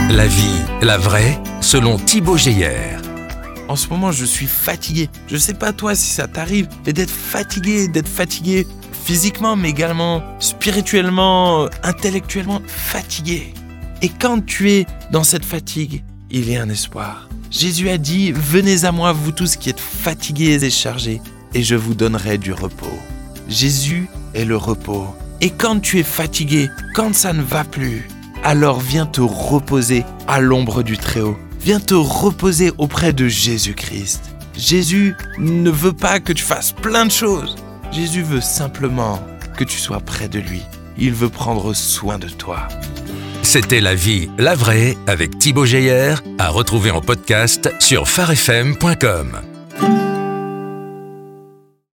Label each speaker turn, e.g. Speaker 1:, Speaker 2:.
Speaker 1: La vie, la vraie, selon Thibaut Geyer.
Speaker 2: En ce moment, je suis fatigué. Je sais pas toi si ça t'arrive, mais d'être fatigué physiquement, mais également spirituellement, intellectuellement fatigué. Et quand tu es dans cette fatigue, il y a un espoir. Jésus a dit « Venez à moi, vous tous qui êtes fatigués et chargés, et je vous donnerai du repos. » Jésus est le repos. Et quand tu es fatigué, quand ça ne va plus, alors viens te reposer à l'ombre du Très-Haut. Viens te reposer auprès de Jésus-Christ. Jésus ne veut pas que tu fasses plein de choses. Jésus veut simplement que tu sois près de lui. Il veut prendre soin de toi.
Speaker 1: C'était La vie, la vraie avec Thibaut Geyer, à retrouver en podcast sur farfm.com.